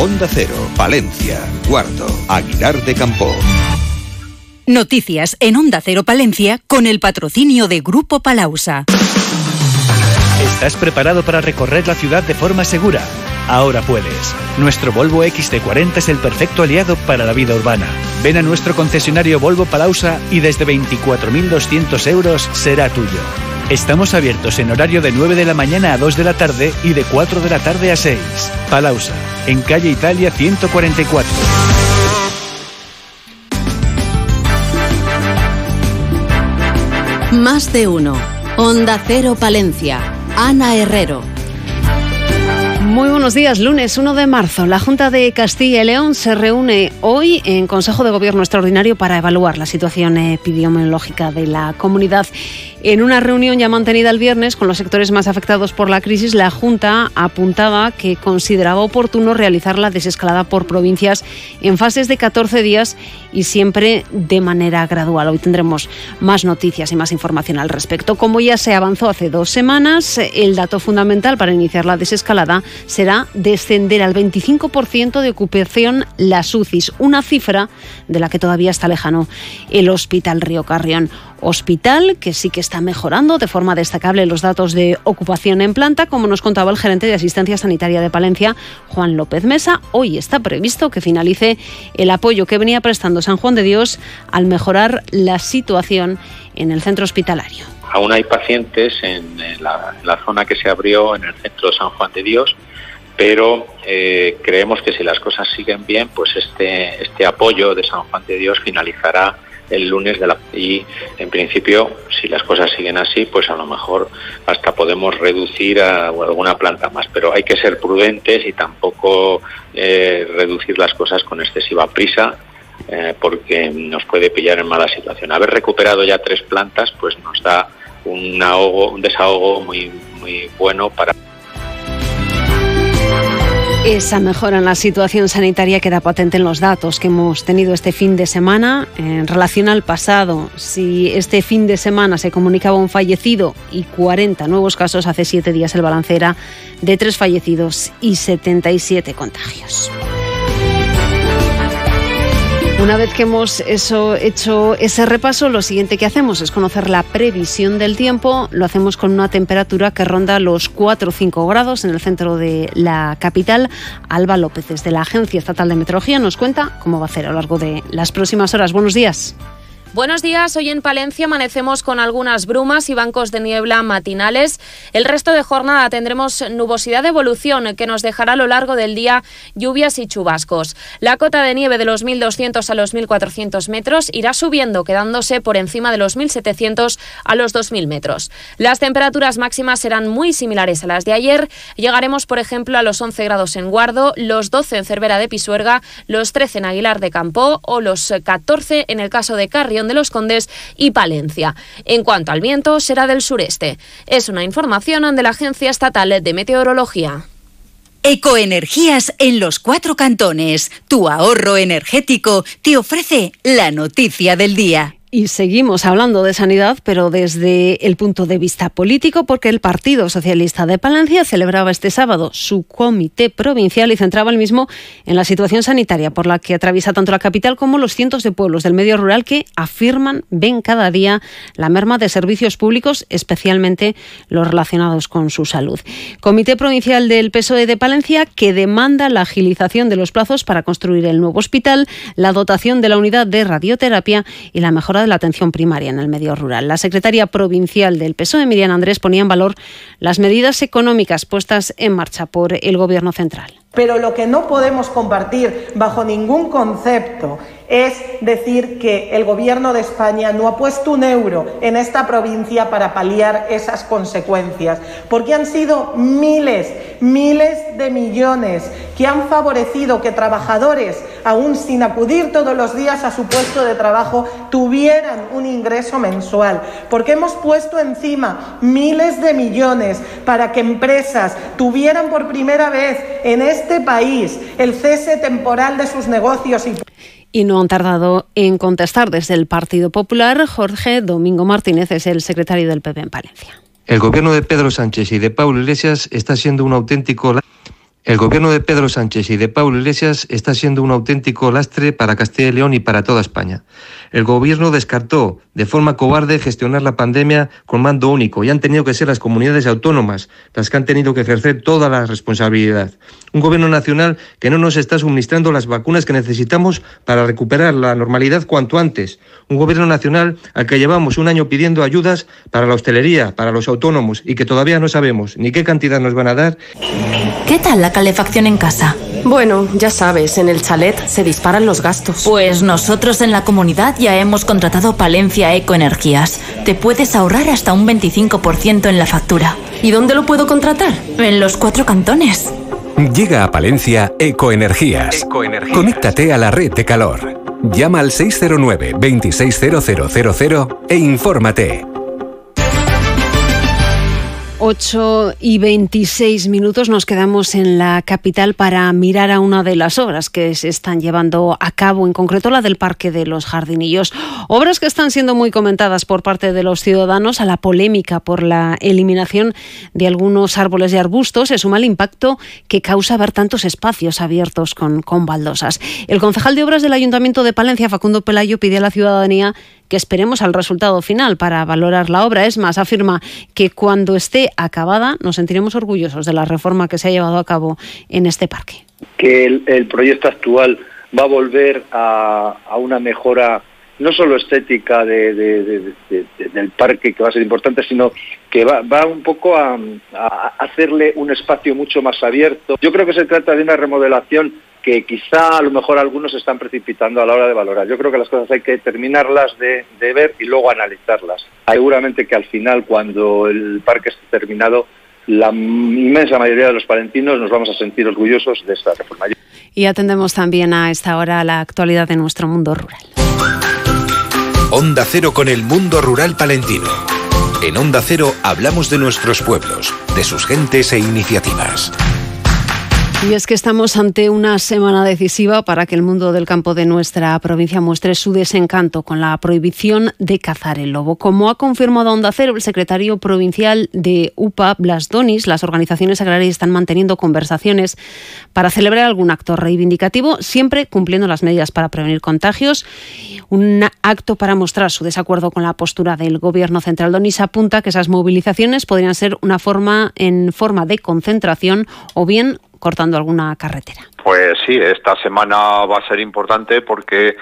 Onda Cero, Palencia, Guardo, Aguilar de Campoo. Noticias en Onda Cero Palencia con el patrocinio de Grupo Palausa. ¿Estás preparado para recorrer la ciudad de forma segura? Ahora puedes. Nuestro Volvo XC40 es el perfecto aliado para la vida urbana. Ven a nuestro concesionario Volvo Palausa y desde 24.200 euros será tuyo. Estamos abiertos en horario de 9 de la mañana a 2 de la tarde y de 4 de la tarde a 6. Palausa, en calle Italia 144. Más de uno. Onda Cero Palencia. Ana Herrero. Muy buenos días, lunes 1 de marzo. La Junta de Castilla y León se reúne hoy en Consejo de Gobierno Extraordinario para evaluar la situación epidemiológica de la comunidad. En una reunión ya mantenida el viernes con los sectores más afectados por la crisis, la Junta apuntaba que consideraba oportuno realizar la desescalada por provincias en fases de 14 días y siempre de manera gradual. Hoy tendremos más noticias y más información al respecto. Como ya se avanzó hace 2 semanas, el dato fundamental para iniciar la desescalada será descender al 25% de ocupación las UCIs, una cifra de la que todavía está lejano el Hospital Río Carrión. Hospital que sí que está mejorando de forma destacable los datos de ocupación en planta, como nos contaba el gerente de Asistencia Sanitaria de Palencia, Juan López Mesa. Hoy está previsto que finalice el apoyo que venía prestando San Juan de Dios al mejorar la situación en el centro hospitalario. Aún hay pacientes en la zona que se abrió en el centro de San Juan de Dios, pero creemos que si las cosas siguen bien, pues este apoyo de San Juan de Dios finalizará el lunes y en principio, si las cosas siguen así, pues a lo mejor hasta podemos reducir a alguna planta más, pero hay que ser prudentes y tampoco reducir las cosas con excesiva prisa, porque nos puede pillar en mala situación. Haber recuperado ya 3 plantas, pues nos da un desahogo muy bueno para... Esa mejora en la situación sanitaria queda patente en los datos que hemos tenido este fin de semana en relación al pasado. Si este fin de semana se comunicaba un fallecido y 40 nuevos casos, hace 7 días el balance era de 3 fallecidos y 77 contagios. Una vez que hemos hecho ese repaso, lo siguiente que hacemos es conocer la previsión del tiempo. Lo hacemos con una temperatura que ronda los 4 o 5 grados en el centro de la capital. Alba López, desde la Agencia Estatal de Meteorología, nos cuenta cómo va a ser a lo largo de las próximas horas. Buenos días. Buenos días, hoy en Palencia amanecemos con algunas brumas y bancos de niebla matinales. El resto de jornada tendremos nubosidad de evolución que nos dejará a lo largo del día lluvias y chubascos. La cota de nieve de los 1.200 a los 1.400 metros irá subiendo, quedándose por encima de los 1.700 a los 2.000 metros. Las temperaturas máximas serán muy similares a las de ayer. Llegaremos, por ejemplo, a los 11 grados en Guardo, los 12 en Cervera de Pisuerga, los 13 en Aguilar de Campoo o los 14 en el caso de Carrión de los Condes y Palencia. En cuanto al viento, será del sureste. Es una información de la Agencia Estatal de Meteorología. Ecoenergías en los 4 cantones. Tu ahorro energético te ofrece la noticia del día. Y seguimos hablando de sanidad, pero desde el punto de vista político, porque el Partido Socialista de Palencia celebraba este sábado su comité provincial y centraba el mismo en la situación sanitaria por la que atraviesa tanto la capital como los cientos de pueblos del medio rural que afirman ven cada día la merma de servicios públicos, especialmente los relacionados con su salud. Comité provincial del PSOE de Palencia que demanda la agilización de los plazos para construir el nuevo hospital, la dotación de la unidad de radioterapia y la mejora de la atención primaria en el medio rural. La secretaria provincial del PSOE, Miriam Andrés, ponía en valor las medidas económicas puestas en marcha por el Gobierno central. Pero lo que no podemos compartir bajo ningún concepto es decir que el Gobierno de España no ha puesto un euro en esta provincia para paliar esas consecuencias, porque han sido miles de millones que han favorecido que trabajadores, aún sin acudir todos los días a su puesto de trabajo, tuvieran un ingreso mensual, porque hemos puesto encima miles de millones para que empresas tuvieran por primera vez en este país el cese temporal de sus negocios Y no han tardado en contestar desde el Partido Popular. Jorge Domingo Martínez es el secretario del PP en Palencia. El gobierno de Pedro Sánchez y de Pablo Iglesias está siendo un auténtico... El gobierno de Pedro Sánchez y de Pablo Iglesias está siendo un auténtico lastre para Castilla y León y para toda España. El gobierno descartó de forma cobarde gestionar la pandemia con mando único y han tenido que ser las comunidades autónomas las que han tenido que ejercer toda la responsabilidad. Un gobierno nacional que no nos está suministrando las vacunas que necesitamos para recuperar la normalidad cuanto antes. Un gobierno nacional al que llevamos un año pidiendo ayudas para la hostelería, para los autónomos y que todavía no sabemos ni qué cantidad nos van a dar. ¿Qué tal la calefacción en casa? Bueno, ya sabes, en el chalet se disparan los gastos. Pues nosotros en la comunidad ya hemos contratado Palencia Ecoenergías. Te puedes ahorrar hasta un 25% en la factura. ¿Y dónde lo puedo contratar? En los 4 cantones. Llega a Palencia Ecoenergías. Conéctate a la red de calor. Llama al 609 260000 e infórmate. 8:26 nos quedamos en la capital para mirar a una de las obras que se están llevando a cabo, en concreto la del Parque de los Jardinillos. Obras que están siendo muy comentadas por parte de los ciudadanos. A la polémica por la eliminación de algunos árboles y arbustos se suma el impacto que causa ver tantos espacios abiertos con baldosas. El concejal de Obras del Ayuntamiento de Palencia, Facundo Pelayo, pide a la ciudadanía que esperemos al resultado final para valorar la obra. Es más, afirma que cuando esté acabada nos sentiremos orgullosos de la reforma que se ha llevado a cabo en este parque. Que el proyecto actual va a volver a una mejora no solo estética del parque, que va a ser importante, sino que va un poco a hacerle un espacio mucho más abierto. Yo creo que se trata de una remodelación que quizá a lo mejor algunos están precipitando a la hora de valorar. Yo creo que las cosas hay que terminarlas de ver y luego analizarlas. Seguramente que al final, cuando el parque esté terminado, la inmensa mayoría de los palentinos nos vamos a sentir orgullosos de esta reforma. Y atendemos también a esta hora a la actualidad de nuestro mundo rural. Onda Cero con el mundo rural palentino. En Onda Cero hablamos de nuestros pueblos, de sus gentes e iniciativas. Y es que estamos ante una semana decisiva para que el mundo del campo de nuestra provincia muestre su desencanto con la prohibición de cazar el lobo. Como ha confirmado Onda Cero el secretario provincial de UPA, Blas Donis, las organizaciones agrarias están manteniendo conversaciones para celebrar algún acto reivindicativo, siempre cumpliendo las medidas para prevenir contagios. Un acto para mostrar su desacuerdo con la postura del Gobierno central. Donis apunta que esas movilizaciones podrían ser en forma de concentración o bien cortando alguna carretera. Pues sí, esta semana va a ser importante porque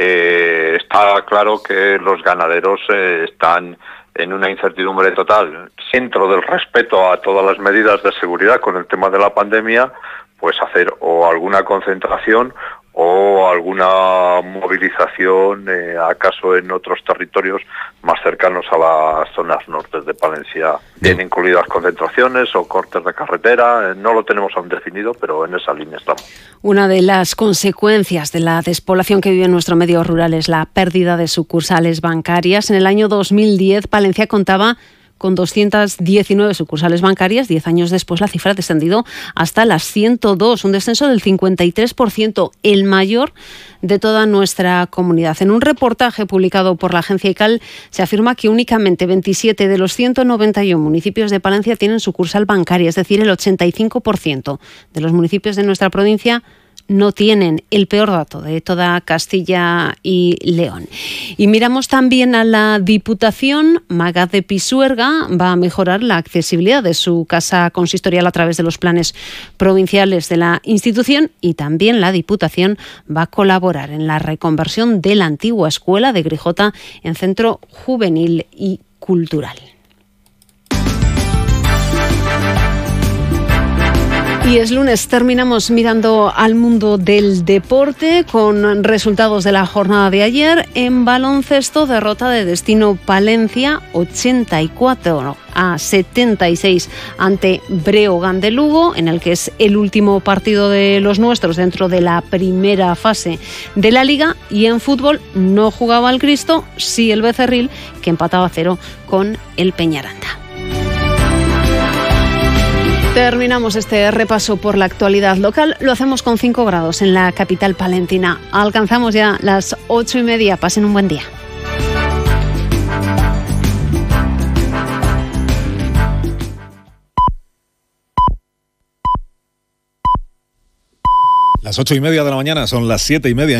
está claro que los ganaderos están en una incertidumbre total. Dentro del respeto a todas las medidas de seguridad con el tema de la pandemia, pues hacer o alguna concentración o alguna movilización, acaso en otros territorios más cercanos a las zonas norte de Palencia. Bien incluidas concentraciones o cortes de carretera, no lo tenemos aún definido, pero en esa línea estamos. Una de las consecuencias de la despoblación que vive en nuestro medio rural es la pérdida de sucursales bancarias. En el año 2010, Palencia contaba con 219 sucursales bancarias. 10 años después, la cifra ha descendido hasta las 102, un descenso del 53%, el mayor de toda nuestra comunidad. En un reportaje publicado por la agencia ICAL se afirma que únicamente 27 de los 191 municipios de Palencia tienen sucursal bancaria, es decir, el 85% de los municipios de nuestra provincia no tienen, el peor dato de toda Castilla y León. Y miramos también a la Diputación. Magaz de Pisuerga va a mejorar la accesibilidad de su casa consistorial a través de los planes provinciales de la institución, y también la Diputación va a colaborar en la reconversión de la antigua escuela de Grijota en centro juvenil y cultural. Y es lunes, terminamos mirando al mundo del deporte con resultados de la jornada de ayer. En baloncesto, derrota de Destino Palencia 84-76 ante Breogán de Lugo, en el que es el último partido de los nuestros dentro de la primera fase de la Liga. Y en fútbol no jugaba el Cristo, sí el Becerril, que empataba a 0 con el Peñaranda. Terminamos este repaso por la actualidad local. Lo hacemos con 5 grados en la capital palentina. Alcanzamos ya las 8:30. Pasen un buen día. Las 8:30 de la mañana, son las 7:30.